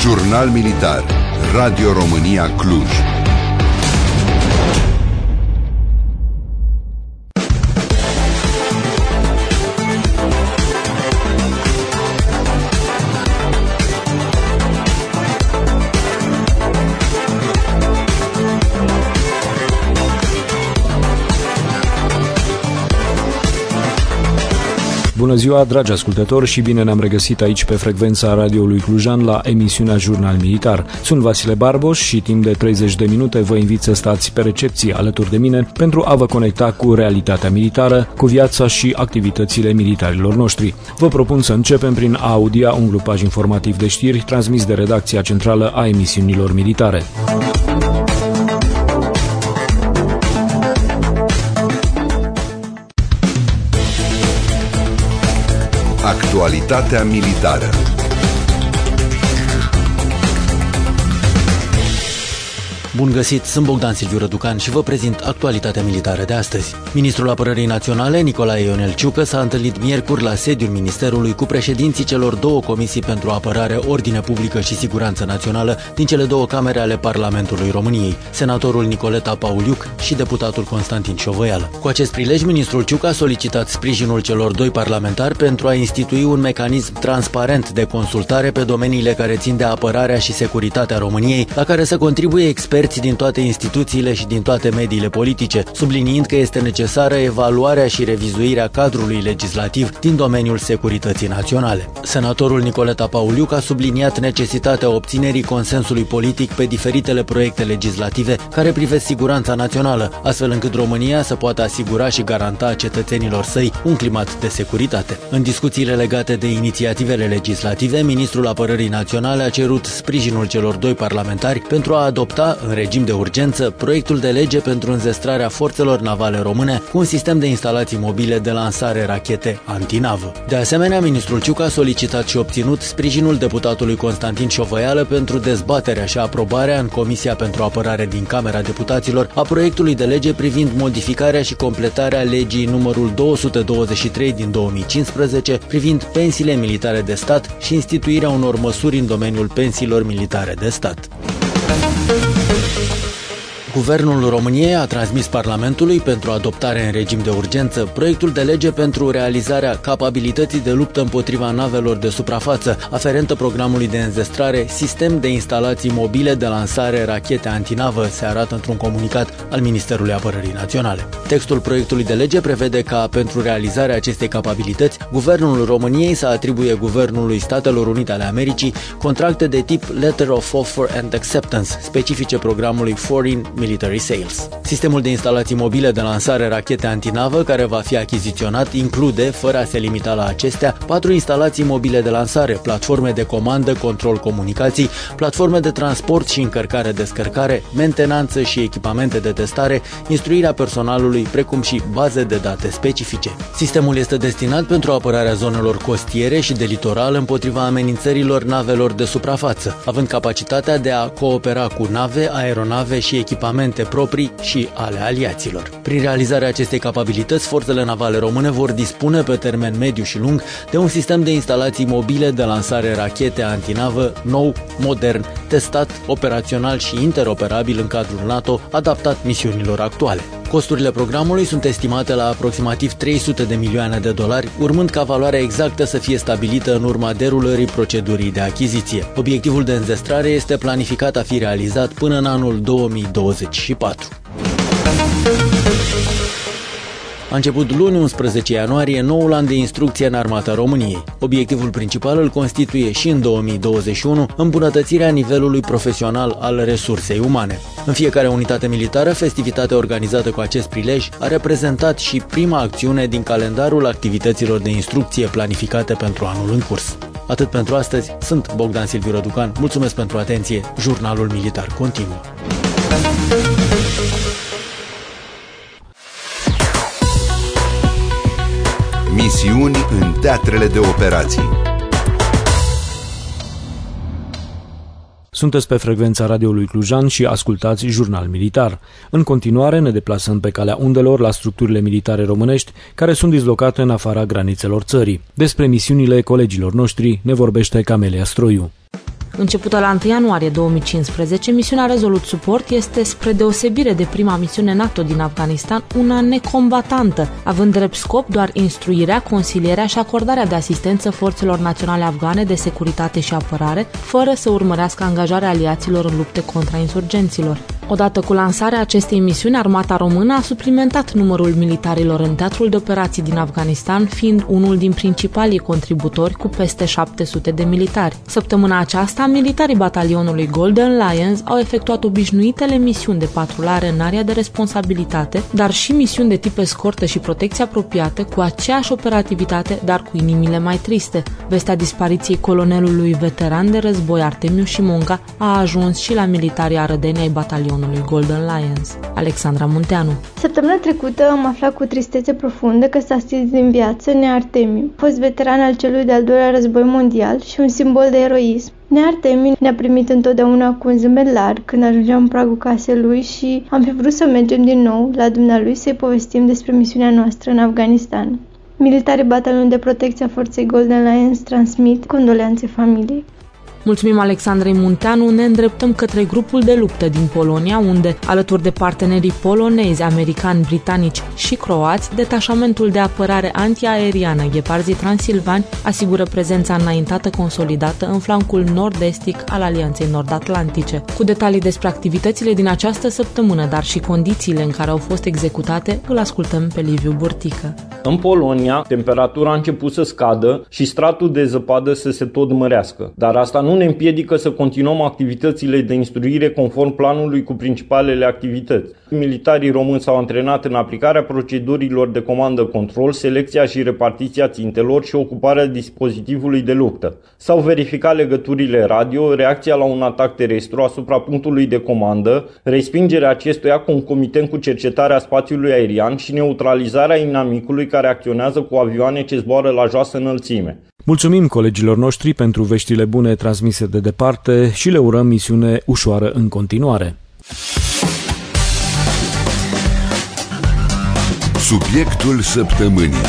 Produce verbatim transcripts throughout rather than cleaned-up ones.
Jurnal Militar, Radio România Cluj. Bună ziua, dragi ascultători, și bine ne-am regăsit aici pe frecvența radioului clujan la emisiunea Jurnal Militar. Sunt Vasile Barboș și timp de treizeci de minute vă invit să stați pe recepție alături de mine pentru a vă conecta cu realitatea militară, cu viața și activitățile militarilor noștri. Vă propun să începem prin a audia un grupaj informativ de știri transmis de redacția centrală a emisiunilor militare. Actualitatea militară. Bun găsit, sunt Bogdan Silviu Răducan și vă prezint actualitatea militară de astăzi. Ministrul Apărării Naționale, Nicolae Ionel Ciucă, s-a întâlnit miercuri la sediul Ministerului cu președinții celor două comisii pentru apărare, ordine publică și siguranță națională din cele două camere ale Parlamentului României, senatorul Nicoleta Pauliuc și deputatul Constantin Șovăială. Cu acest prilej, ministrul Ciucă a solicitat sprijinul celor doi parlamentari pentru a institui un mecanism transparent de consultare pe domeniile care țin de apărarea și securitatea României, la care să contribuie experți din toate instituțiile și din toate mediile politice, subliniind că este necesară evaluarea și revizuirea cadrului legislativ din domeniul securității naționale. Senatorul Nicoleta Pauliuc a subliniat necesitatea obținerii consensului politic pe diferitele proiecte legislative care privesc siguranța națională, astfel încât România să poată asigura și garanta cetățenilor săi un climat de securitate. În discuțiile legate de inițiativele legislative, ministrul Apărării Naționale a cerut sprijinul celor doi parlamentari pentru a adopta în regim de urgență proiectul de lege pentru înzestrarea forțelor navale române cu un sistem de instalații mobile de lansare rachete antinavă. De asemenea, ministrul Ciucă a solicitat și obținut sprijinul deputatului Constantin Șovăială pentru dezbaterea și aprobarea în Comisia pentru Apărare din Camera Deputaților a proiectului de lege privind modificarea și completarea legii numărul două sute douăzeci și trei din două mii cincisprezece privind pensiile militare de stat și instituirea unor măsuri în domeniul pensiilor militare de stat. Guvernul României a transmis Parlamentului pentru adoptare în regim de urgență proiectul de lege pentru realizarea capabilității de luptă împotriva navelor de suprafață, aferentă programului de înzestrare Sistem de instalații mobile de lansare rachete antinavă, se arată într-un comunicat al Ministerului Apărării Naționale. Textul proiectului de lege prevede ca, pentru realizarea acestei capabilități, Guvernul României să atribuie Guvernului Statelor Unite ale Americii contracte de tip Letter of Offer and Acceptance, specifice programului Foreign Military Sales. Sistemul de instalații mobile de lansare rachete antinavă care va fi achiziționat include, fără a se limita la acestea, patru instalații mobile de lansare, platforme de comandă, control comunicații, platforme de transport și încărcare-descărcare, mentenanță și echipamente de testare, instruirea personalului, precum și baze de date specifice. Sistemul este destinat pentru apărarea zonelor costiere și de litoral împotriva amenințărilor navelor de suprafață, având capacitatea de a coopera cu nave, aeronave și echipamente proprii și ale aliaților. Prin realizarea acestei capabilități, forțele navale române vor dispune pe termen mediu și lung de un sistem de instalații mobile de lansare rachete antinavă nou, modern, testat, operațional și interoperabil în cadrul NATO, adaptat misiunilor actuale. Costurile programului sunt estimate la aproximativ trei sute de milioane de dolari, urmând ca valoarea exactă să fie stabilită în urma derulării procedurii de achiziție. Obiectivul de înzestrare este planificat a fi realizat până în anul două mii douăzeci și patru. A început luni, unsprezece ianuarie, noul an de instrucție în Armata României. Obiectivul principal îl constituie și în două mii douăzeci și unu îmbunătățirea nivelului profesional al resursei umane. În fiecare unitate militară, festivitatea organizată cu acest prilej a reprezentat și prima acțiune din calendarul activităților de instrucție planificate pentru anul în curs. Atât pentru astăzi, sunt Bogdan Silviu Răducan, mulțumesc pentru atenție, Jurnalul Militar continuă. Misiuni în teatrele de operații. Sunteți pe frecvența radioului clujan și ascultați Jurnal Militar. În continuare ne deplasăm pe calea undelor la structurile militare românești care sunt dislocate în afara granițelor țării. Despre misiunile colegilor noștri ne vorbește Camelia Stroiu. Începută la întâi ianuarie două mii cincisprezece, misiunea Resolute Support este, spre deosebire de prima misiune NATO din Afganistan, una necombatantă, având drept scop doar instruirea, consilierea și acordarea de asistență forțelor naționale afgane de securitate și apărare, fără să urmărească angajarea aliaților în lupte contra insurgenților. Odată cu lansarea acestei misiuni, armata română a suplimentat numărul militarilor în teatrul de operații din Afganistan, fiind unul din principalii contributori cu peste șapte sute de militari. Săptămâna aceasta, militarii batalionului Golden Lions au efectuat obișnuitele misiuni de patrulare în area de responsabilitate, dar și misiuni de tip escortă și protecție apropiată, cu aceeași operativitate, dar cu inimile mai triste. Vestea dispariției colonelului veteran de război Artemiu Șimonga a ajuns și la militarii arădeni ai batalionului Golden Lions. Alexandra Munteanu. Săptămâna trecută am aflat cu tristețe profundă că s-a stins din viață Nea Artemiu, fost veteran al celui de-al doilea război mondial și un simbol de eroism. Nea Artemiu ne-a primit întotdeauna cu un zâmbet larg când ajungeam în pragul casei lui și am fi vrut să mergem din nou la dumnealui să-i povestim despre misiunea noastră în Afganistan. Militarii batalionului de protecție a forței Golden Lions transmit condoleanțe familiei. Mulțumim Alexandrei Munteanu, ne îndreptăm către grupul de luptă din Polonia, unde, alături de partenerii polonezi, americani, britanici și croați, detașamentul de apărare antiaeriană Gheparzii Transilvani asigură prezența înaintată consolidată în flancul nord-estic al Alianței Nord-Atlantice. Cu detalii despre activitățile din această săptămână, dar și condițiile în care au fost executate, îl ascultăm pe Liviu Burtică. În Polonia, temperatura a început să scadă și stratul de zăpadă să se tot mărească, dar asta nu ne împiedică să continuăm activitățile de instruire conform planului cu principalele activități. Militarii români s-au antrenat în aplicarea procedurilor de comandă-control, selecția și repartiția țintelor și ocuparea dispozitivului de luptă. S-au verificat legăturile radio, reacția la un atac terestru asupra punctului de comandă, respingerea acestuia concomitent cu cercetarea spațiului aerian și neutralizarea inamicului care acționează cu avioane ce zboară la joasă înălțime. Mulțumim colegilor noștri pentru veștile bune transmise de departe și le urăm misiune ușoară în continuare. Subiectul săptămânii.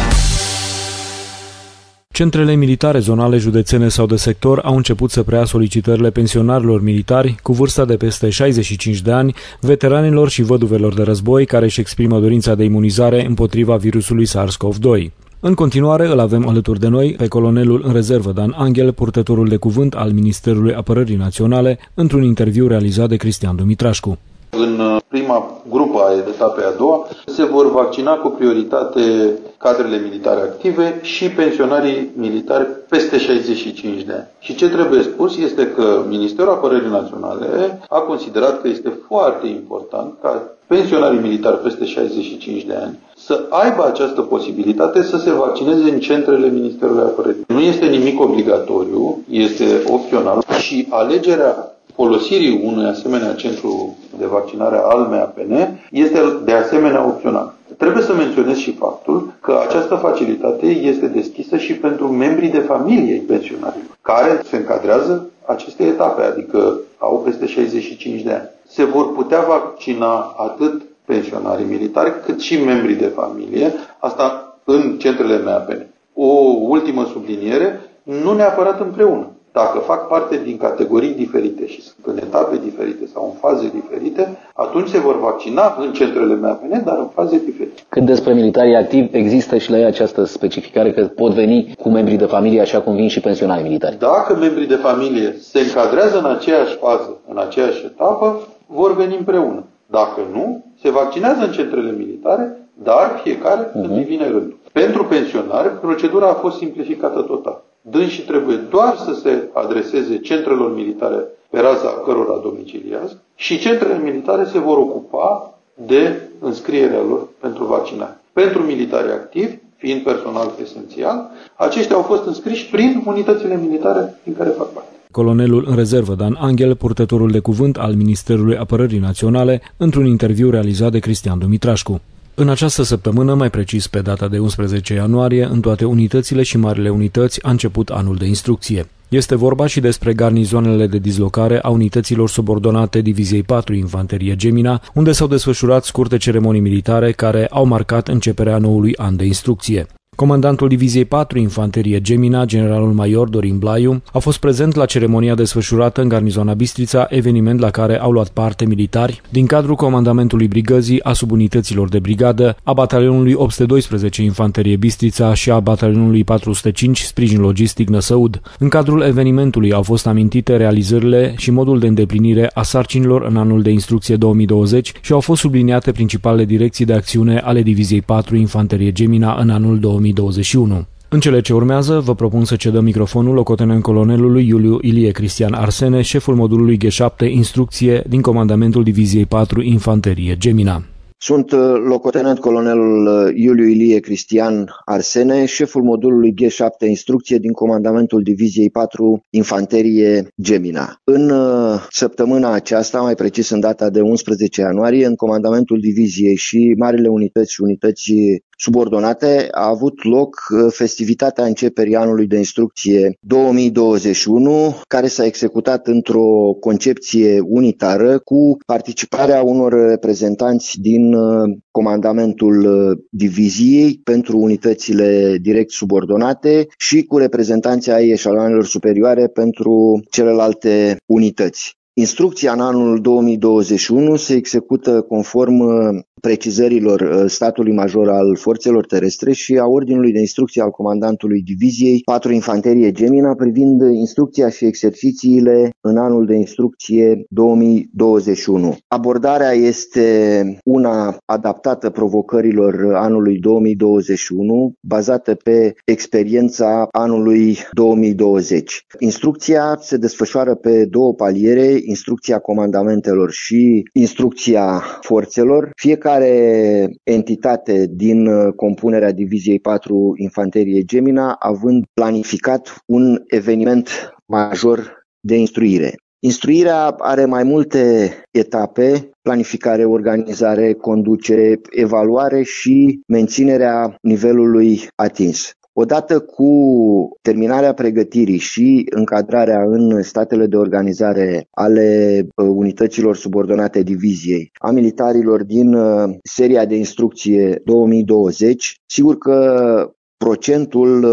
Centrele militare zonale, județene sau de sector au început să preia solicitările pensionarilor militari cu vârsta de peste șaizeci și cinci de ani, veteranilor și văduvelor de război care își exprimă dorința de imunizare împotriva virusului SARS-CoV doi. În continuare îl avem alături de noi pe colonelul în rezervă Dan Anghel, purtătorul de cuvânt al Ministerului Apărării Naționale, într-un interviu realizat de Cristian Dumitrașcu. În prima grupă a etapei a doua se vor vaccina cu prioritate cadrele militare active și pensionarii militari peste șaizeci și cinci de ani. Și ce trebuie spus este că Ministerul Apărării Naționale a considerat că este foarte important ca pensionarii militari peste șaizeci și cinci de ani să aibă această posibilitate să se vaccineze în centrele Ministerului Apărării. Nu este nimic obligatoriu, este opțional și alegerea folosirii unui asemenea centru de vaccinare al M A P N este de asemenea opțional. Trebuie să menționez și faptul că această facilitate este deschisă și pentru membrii de familie ai pensionarilor, care se încadrează aceste etape, adică au peste șaizeci și cinci de ani. Se vor putea vaccina atât pensionarii militari, cât și membrii de familie, asta în centrele M A P N. O ultimă subliniere, nu neapărat împreună. Dacă fac parte din categorii diferite și sunt în etape diferite sau în faze diferite, atunci se vor vaccina în centrele M A P N, dar în faze diferite. Cât despre militarii activi, există și la ei această specificare că pot veni cu membrii de familie, așa cum vin și pensionarii militari. Dacă membrii de familie se încadrează în aceeași fază, în aceeași etapă, vor veni împreună. Dacă nu, se vaccinează în centrele militare, dar fiecare uh-huh. când îi vine rândul. Pentru pensionari, procedura a fost simplificată total. Dânsii trebuie doar să se adreseze centrelor militare pe raza cărora domiciliază și centrele militare se vor ocupa de înscrierea lor pentru vaccinare. Pentru militari activi, fiind personal esențial, aceștia au fost înscriși prin unitățile militare din care fac parte. Colonelul în rezervă Dan Anghel, purtătorul de cuvânt al Ministerului Apărării Naționale, într-un interviu realizat de Cristian Dumitrașcu. În această săptămână, mai precis pe data de unsprezece ianuarie, în toate unitățile și marile unități a început anul de instrucție. Este vorba și despre garnizoanele de dislocare a unităților subordonate Diviziei patru Infanterie Gemina, unde s-au desfășurat scurte ceremonii militare care au marcat începerea noului an de instrucție. Comandantul Diviziei patru Infanterie Gemina, generalul major Dorin Blaiu, a fost prezent la ceremonia desfășurată în garnizoana Bistrița, eveniment la care au luat parte militari din cadrul comandamentului brigăzii, a subunităților de brigadă, a batalionului opt sute doisprezece Infanterie Bistrița și a batalionului patru sute cinci Sprijin Logistic Năsăud. În cadrul evenimentului au fost amintite realizările și modul de îndeplinire a sarcinilor în anul de instrucție două mii douăzeci și au fost subliniate principalele direcții de acțiune ale Diviziei patru Infanterie Gemina în anul două mii douăzeci și unu. În cele ce urmează, vă propun să cedăm microfonul locotenent-colonelului Iuliu Ilie Cristian Arsene, șeful modulului G șapte Instrucție din comandamentul Diviziei patru Infanterie Gemina. Sunt locotenent-colonelul Iuliu Ilie Cristian Arsene, șeful modulului G șapte Instrucție din comandamentul Diviziei patru Infanterie Gemina. În săptămâna aceasta, mai precis în data de unsprezece ianuarie, în comandamentul diviziei și marile unități și unități subordonate a avut loc festivitatea începerii anului de instrucție două mii douăzeci și unu, care s-a executat într-o concepție unitară cu participarea unor reprezentanți din comandamentul diviziei pentru unitățile direct subordonate și cu reprezentanții ai eșaloanelor superioare pentru celelalte unități. Instrucția în anul două mii douăzeci și unu se execută conform precizărilor statului major al forțelor terestre și a ordinului de instrucție al comandantului Diviziei patru Infanterie Gemina privind instrucția și exercițiile în anul de instrucție două mii douăzeci și unu. Abordarea este una adaptată provocărilor anului două mii douăzeci și unu, bazată pe experiența anului două mii douăzeci. Instrucția se desfășoară pe două paliere, instrucția comandamentelor și instrucția forțelor. Fiecare entitate din compunerea Diviziei patru Infanterie Gemina având planificat un eveniment major de instruire. Instruirea are mai multe etape: planificare, organizare, conducere, evaluare și menținerea nivelului atins. Odată cu terminarea pregătirii și încadrarea în statele de organizare ale unităților subordonate diviziei, a militarilor din seria de instrucție două mii douăzeci, sigur că procentul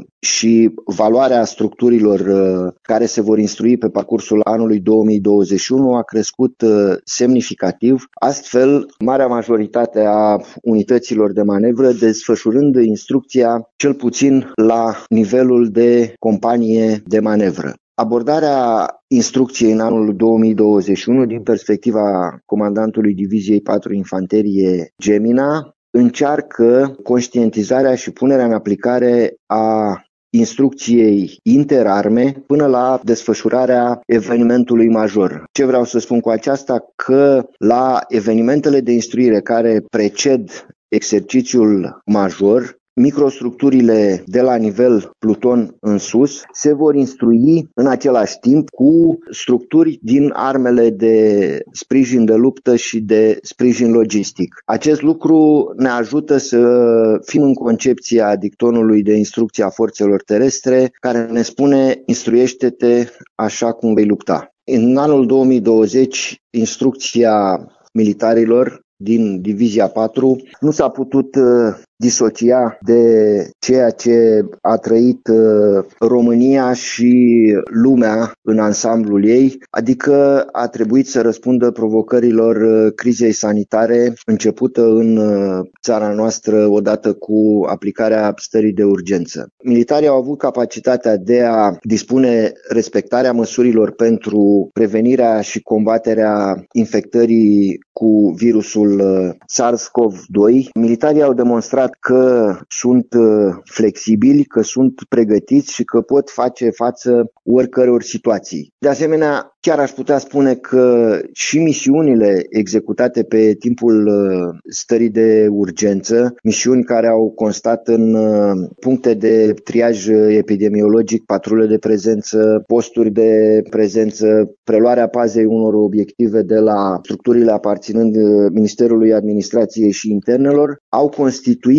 și valoarea structurilor care se vor instrui pe parcursul anului două mii douăzeci și unu a crescut semnificativ, astfel marea majoritate a unităților de manevră desfășurând instrucția cel puțin la nivelul de companie de manevră. Abordarea instrucției în anul două mii douăzeci și unu din perspectiva comandantului Diviziei patru Infanterie Gemina încearcă conștientizarea și punerea în aplicare a instrucției interarme până la desfășurarea evenimentului major. Ce vreau să spun cu aceasta? Că la evenimentele de instruire care preced exercițiul major, microstructurile de la nivel pluton în sus se vor instrui în același timp cu structuri din armele de sprijin de luptă și de sprijin logistic. Acest lucru ne ajută să fim în concepția dictonului de instrucție a forțelor terestre, care ne spune: instruiește-te așa cum vei lupta. În anul două mii douăzeci, instrucția militarilor din Divizia patru nu s-a putut uh, disocia de ceea ce a trăit uh, România și lumea în ansamblul ei, adică a trebuit să răspundă provocărilor uh, crizei sanitare începută în uh, țara noastră odată cu aplicarea stării de urgență. Militarii au avut capacitatea de a dispune respectarea măsurilor pentru prevenirea și combaterea infectării cu virusul SARS-CoV doi. Militarii au demonstrat că sunt flexibili, că sunt pregătiți și că pot face față oricăror situații. De asemenea, chiar aș putea spune că și misiunile executate pe timpul stării de urgență, misiuni care au constat în puncte de triaj epidemiologic, patrule de prezență, posturi de prezență, preluarea pazei unor obiective de la structurile aparținând Ministerului Administrației și Internelor, au constituit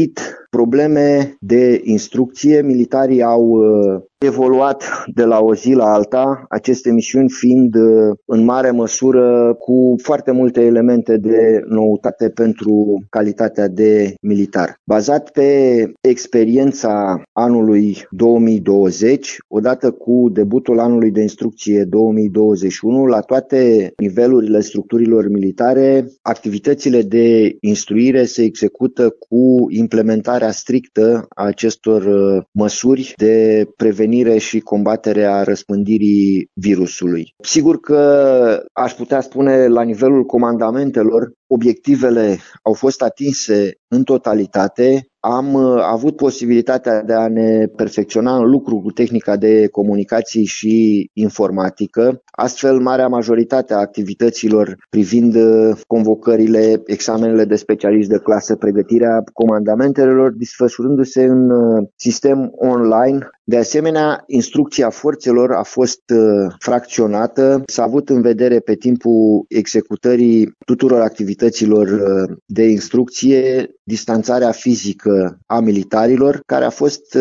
probleme de instrucție. Militarii au evoluat de la o zi la alta, aceste misiuni fiind în mare măsură cu foarte multe elemente de noutate pentru calitatea de militar. Bazat pe experiența anului două mii douăzeci, odată cu debutul anului de instrucție două mii douăzeci și unu, la toate nivelurile structurilor militare, activitățile de instruire se execută cu implementarea strictă a acestor măsuri de prevenire și combaterea răspândirii virusului. Sigur că aș putea spune la nivelul comandamentelor, obiectivele au fost atinse în totalitate. Am avut posibilitatea de a ne perfecționa în lucru cu tehnica de comunicații și informatică. Astfel, marea majoritate a activităților privind convocările, examenele de specialist de clasă, pregătirea comandamentelor, desfășurându-se în sistem online. De asemenea, instrucția forțelor a fost fracționată. S-a avut în vedere pe timpul executării tuturor activităților de instrucție distanțarea fizică a militarilor, care a fost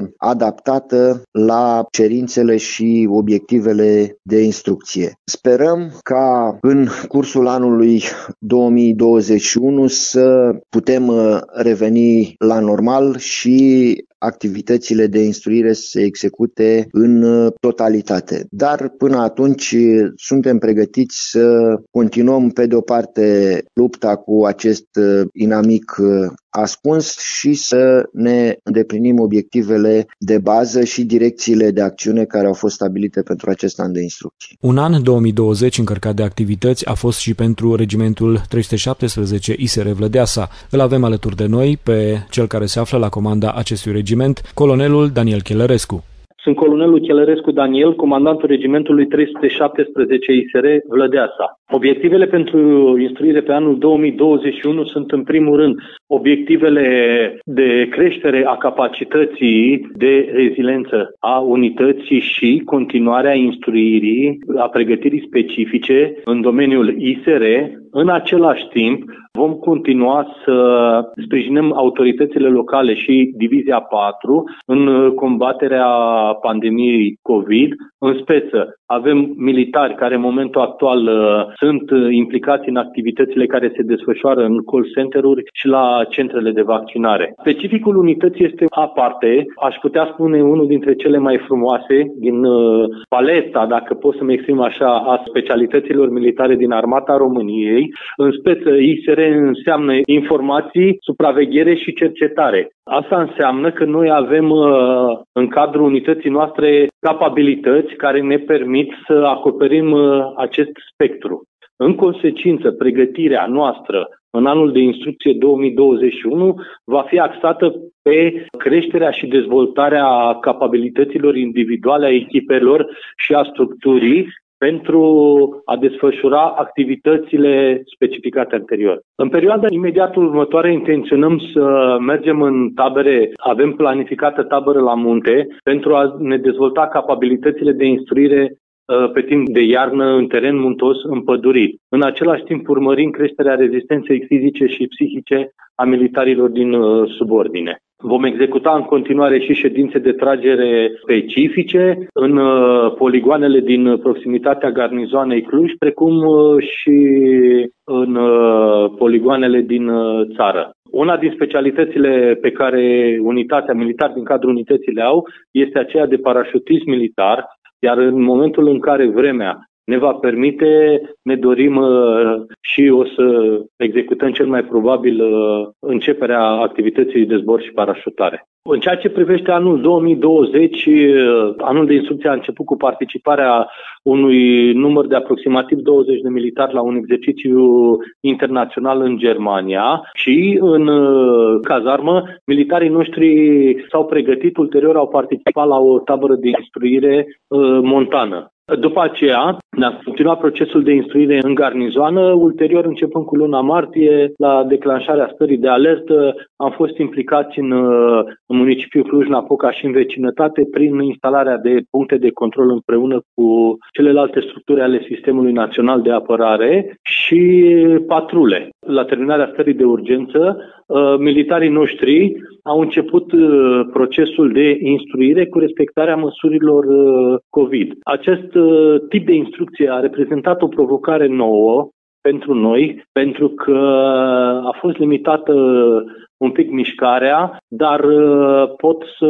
adaptată la cerințele și obiectivele de instrucție. Sperăm ca în cursul anului două mii douăzeci și unu să putem reveni la normal și activitățile de instruire să se execute în totalitate. Dar până atunci suntem pregătiți să continuăm pe de o parte lupta cu acest inamic ascuns și să ne îndeplinim obiectivele de bază și direcțiile de acțiune care au fost stabilite pentru acest an de instrucții. Un an două mii douăzeci încărcat de activități a fost și pentru regimentul trei sute șaptesprezece I S R Vlădeasa. Îl avem alături de noi pe cel care se află la comanda acestui regiment, colonelul Daniel Chelărescu. Sunt colonelul Chelărescu Daniel, comandantul regimentului trei sute șaptesprezece I S R Vlădeasa. Obiectivele pentru instruire pe anul două mii douăzeci și unu sunt în primul rând obiectivele de creștere a capacității de reziliență a unității și continuarea instruirii, a pregătirii specifice în domeniul I S R. În același timp, vom continua să sprijinim autoritățile locale și Divizia patru în combaterea pandemiei COVID. În speță, avem militari care în momentul actual sunt implicați în activitățile care se desfășoară în call center-uri și la centrele de vaccinare. Specificul unității este aparte, aș putea spune unul dintre cele mai frumoase din paleta, dacă pot să-mi exprim așa, a specialităților militare din Armata României. În speță, I S R înseamnă informații, supraveghere și cercetare. Asta înseamnă că noi avem în cadrul unității noastre capabilități care ne permit să acoperim acest spectru. În consecință, pregătirea noastră în anul de instrucție două mii douăzeci și unu va fi axată pe creșterea și dezvoltarea capabilităților individuale a echipelor și a structurii pentru a desfășura activitățile specificate anterior. În perioada imediat următoare intenționăm să mergem în tabere, avem planificată tabără la munte pentru a ne dezvolta capabilitățile de instruire pe timp de iarnă în teren muntos împădurit. În același timp urmărim creșterea rezistenței fizice și psihice a militarilor din subordine. Vom executa în continuare și ședințe de tragere specifice în poligoanele din proximitatea garnizoanei Cluj, precum și în poligoanele din țară. Una din specialitățile pe care unitatea militar din cadrul unității le au este aceea de parașutism militar, iar în momentul în care vremea ne va permite, ne dorim uh, și o să executăm cel mai probabil uh, începerea activității de zbor și parașutare. În ceea ce privește anul două mii douăzeci, uh, anul de instrucție a început cu participarea unui număr de aproximativ douăzeci de militari la un exercițiu internațional în Germania și în uh, cazarmă militarii noștri s-au pregătit, ulterior au participat la o tabără de instruire uh, montană. După aceea, ne-a continuat procesul de instruire în garnizoană. Ulterior, începând cu luna martie, la declanșarea stării de alertă, am fost implicați în, în municipiul Cluj-Napoca și în vecinătate prin instalarea de puncte de control împreună cu celelalte structuri ale Sistemului Național de Apărare și patrule. La terminarea stării de urgență, militarii noștri au început procesul de instruire cu respectarea măsurilor COVID. Acest tip de instrucție a reprezentat o provocare nouă pentru noi, pentru că a fost limitată un pic mișcarea, dar pot să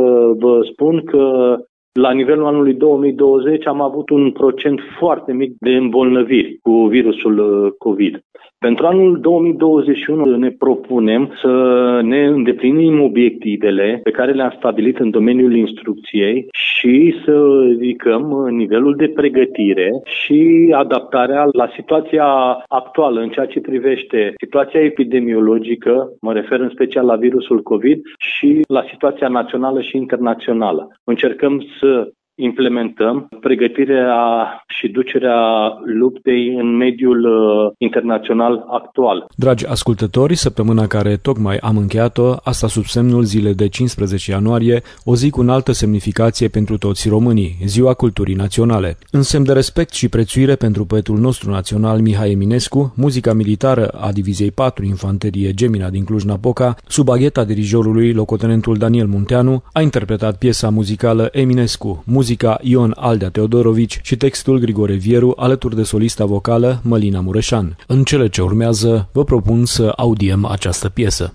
vă spun că la nivelul anului două mii douăzeci am avut un procent foarte mic de îmbolnăviri cu virusul COVID. Pentru anul două mii douăzeci și unu ne propunem să ne îndeplinim obiectivele pe care le-am stabilit în domeniul instrucției și să ridicăm nivelul de pregătire și adaptarea la situația actuală în ceea ce privește situația epidemiologică, mă refer în special la virusul COVID, și la situația națională și internațională. Încercăm să implementăm pregătirea și ducerea luptei în mediul uh, internațional actual. Dragi ascultători, săptămâna care tocmai am încheiat-o, asta sub semnul zilei de cincisprezece ianuarie, o zi cu înaltă semnificație pentru toți românii, Ziua Culturii Naționale. În semn de respect și prețuire pentru poetul nostru național Mihai Eminescu, muzica militară a Diviziei patru Infanterie Gemina din Cluj-Napoca, sub agheta dirijorului locotenentul Daniel Munteanu, a interpretat piesa muzicală Eminescu, muzica Ion Aldea Teodorovici și textul Grigore Vieru, alături de solista vocală Mălina Mureșan. În cele ce urmează, vă propun să audiem această piesă.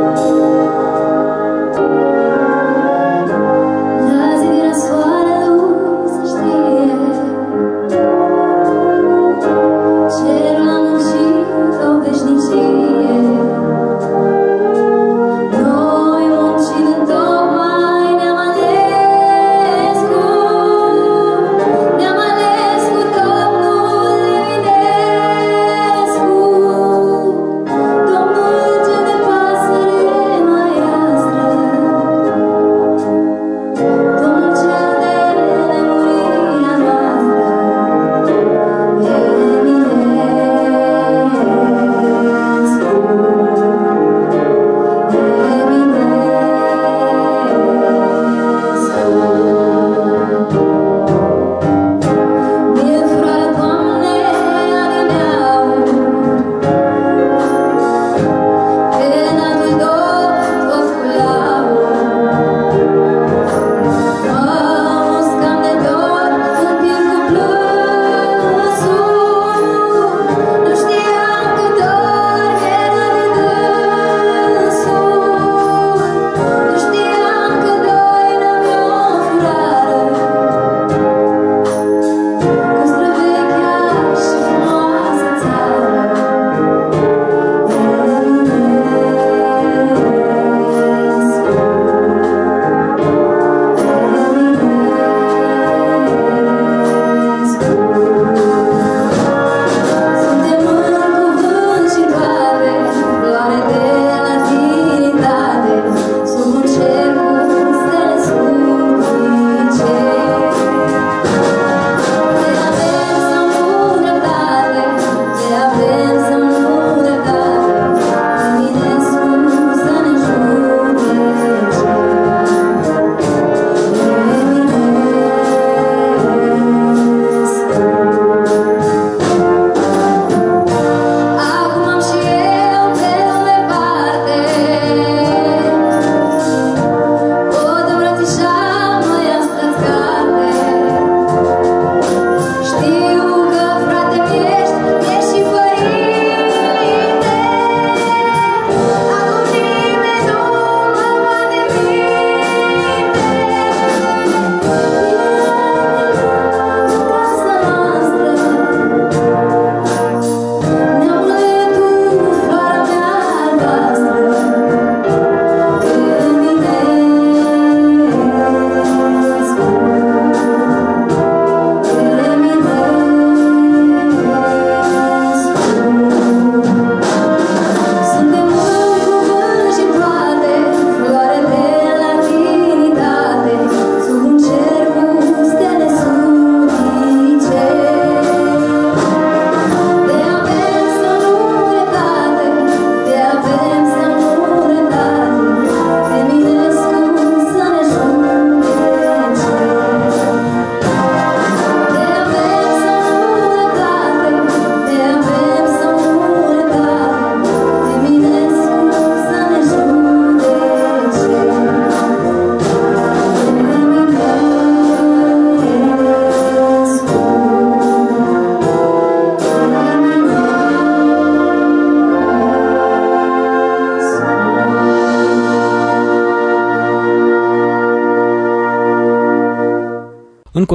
La zi de răscoală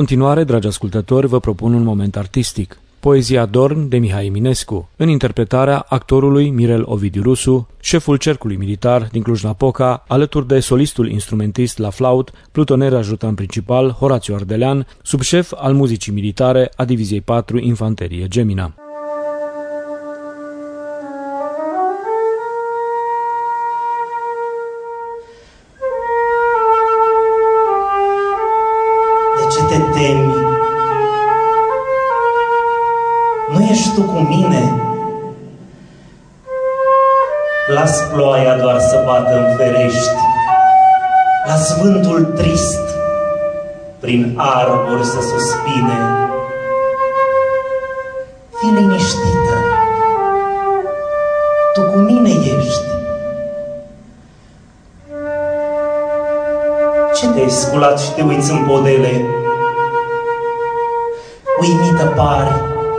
continuare, dragi ascultători, vă propun un moment artistic. Poezia Dorn de Mihai Eminescu, în interpretarea actorului Mirel Ovidiu Rusu, șeful Cercului Militar din Cluj-Napoca, alături de solistul instrumentist la flaut, plutoner ajutant principal Horațiu Ardelean, subșef al muzicii militare a Diviziei patru Infanterie Gemina. De ce te temi? Nu ești tu cu mine? Las ploaia doar să bată în ferești, las vântul trist prin arbori să suspine. Fii liniștită, tu cu mine ești. Ce te-ai sculat și te uiți în podele? Uimită pari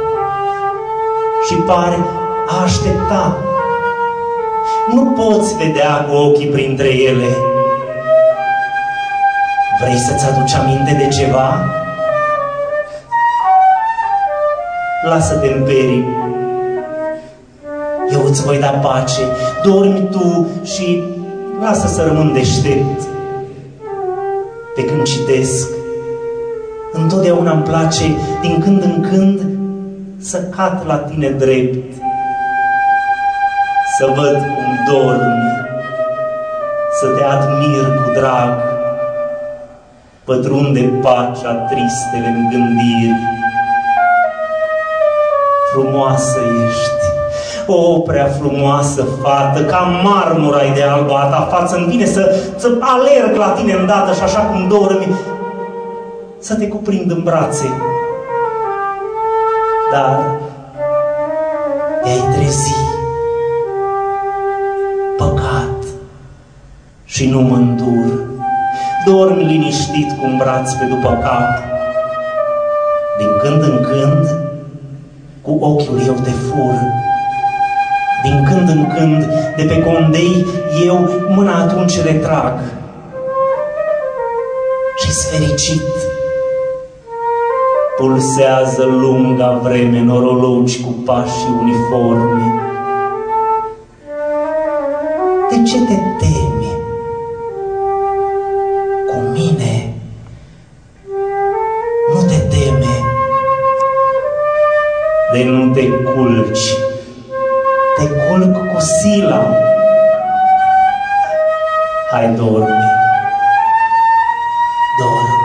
și pari a aștepta. Nu poți vedea cu ochii printre ele. Vrei să-ți aduci aminte de ceva? Lasă-te în peric. Eu îți voi da pace. Dormi tu și lasă să rămân deștept. Pe când citesc, întotdeauna îmi place din când în când să cad la tine drept, să văd cum dormi, să te admir cu drag, pătrunde pacea tristele-mi gândiri. Frumoasă ești, o prea frumoasă fată, ca marmura-i de alba a ta față, în vine să, să alerg la tine îndată și așa cum dormi, să te cuprind în brațe. Dar te-ai trezi, păcat, și nu mă îndur. Dormi liniștit cu un braț pe după cap. Din când în când, cu ochiul eu te fur. Din când în când, de pe condei, eu mâna atunci retrag. Și-s fericit. Pulsează lunga vreme norologi cu pașii uniformi. De ce te temi? Cu mine nu te teme. De nu te culci, te culc cu sila. Hai, dormi, dormi.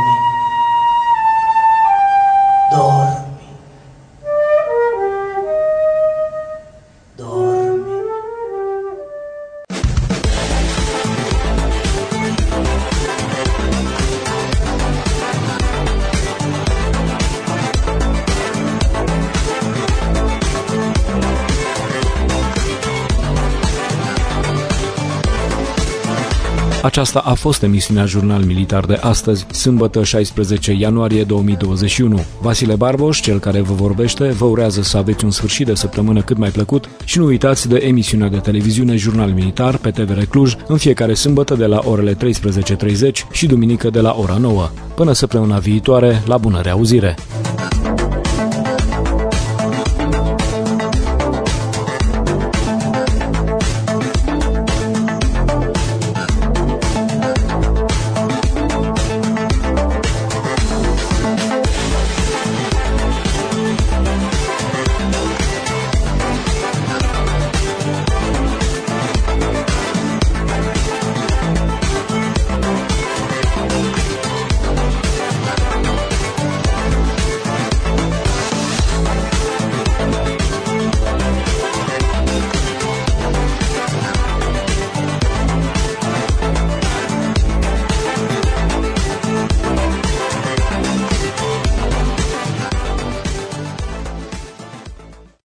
Aceasta a fost emisiunea Jurnal Militar de astăzi, sâmbătă șaisprezece ianuarie două mii douăzeci și unu. Vasile Barboș, cel care vă vorbește, vă urează să aveți un sfârșit de săptămână cât mai plăcut și nu uitați de emisiunea de televiziune Jurnal Militar pe T V R Cluj în fiecare sâmbătă de la orele treisprezece treizeci și duminică de la ora nouă. Până săptămâna viitoare, la bună reauzire!